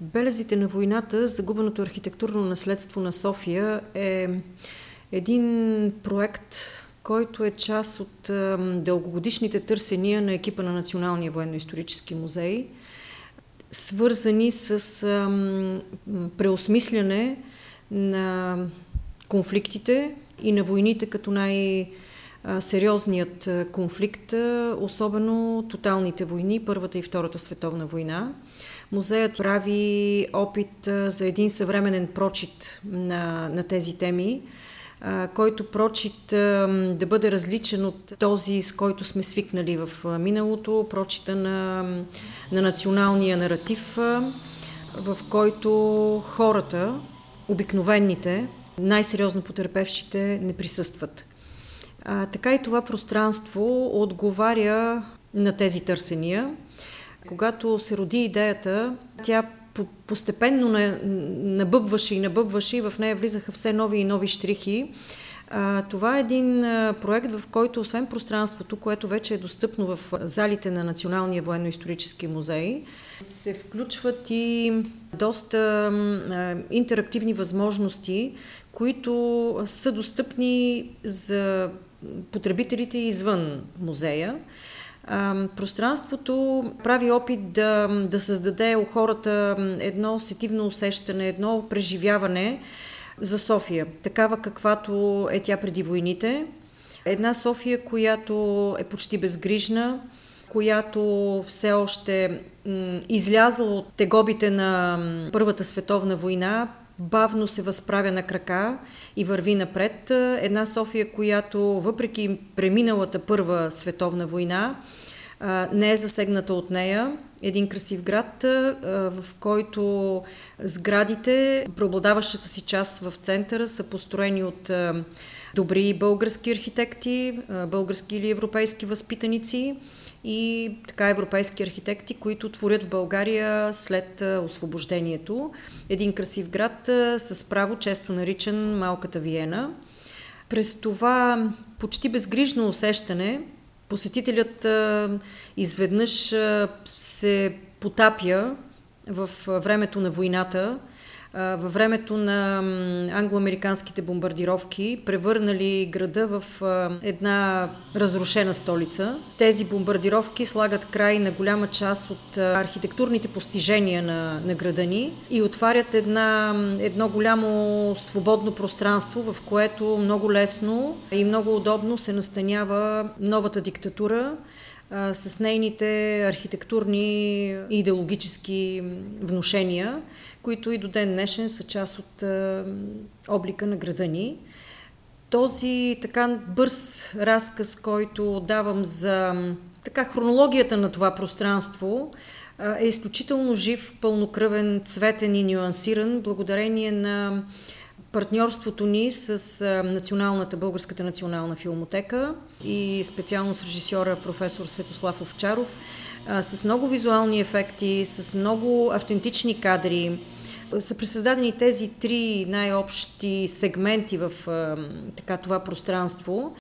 Белезите на войната, загубеното архитектурно наследство на София е един проект, който е част от дългогодишните търсения на екипа на Националния военно-исторически музей, свързани с преосмисляне на конфликтите и на войните като най-сериозният конфликт, особено тоталните войни, Първата и Втората световна война. Музеят прави опит за един съвременен прочит на тези теми, който прочит да бъде различен от този, с който сме свикнали в миналото, прочита на националния наратив, в който хората, обикновените, най-сериозно потърпевшите, не присъстват. Така и това пространство отговаря на тези търсения. Когато се роди идеята, тя постепенно набъбваше и в нея влизаха все нови и нови щрихи. Това е един проект, в който освен пространството, което вече е достъпно в залите на Националния военно-исторически музей, се включват и доста интерактивни възможности, които са достъпни за потребителите извън музея. Пространството прави опит да създаде у хората едно сетивно усещане, едно преживяване за София, такава каквато е тя преди войните. Една София, която е почти безгрижна, която все още излязла от тегобите на Първата световна война, бавно се възправя на крака и върви напред. Една София, която въпреки преминалата Първа световна война, не е засегната от нея. Един красив град, в който сградите, преобладаващата си част в центъра, са построени от добри български архитекти, български или европейски възпитаници и така европейски архитекти, които творят в България след освобождението. Един красив град, с право често наричан Малката Виена. През това почти безгрижно усещане посетителят изведнъж се потапя в времето на войната, във времето на англо-американските бомбардировки, превърнали града в една разрушена столица. Тези бомбардировки слагат край на голяма част от архитектурните постижения на града ни и отварят едно голямо свободно пространство, в което много лесно и много удобно се настанява новата диктатура с нейните архитектурни и идеологически внушения, които и до ден днешен са част от облика на града ни. Този така бърз разказ, който давам за хронологията на това пространство, е изключително жив, пълнокръвен, цветен и нюансиран, благодарение на партньорството ни с Българската национална филмотека и специално с режисьора професор Светослав Овчаров, с много визуални ефекти, с много автентични кадри. Са пресъздадени тези три най-общи сегменти в това пространство.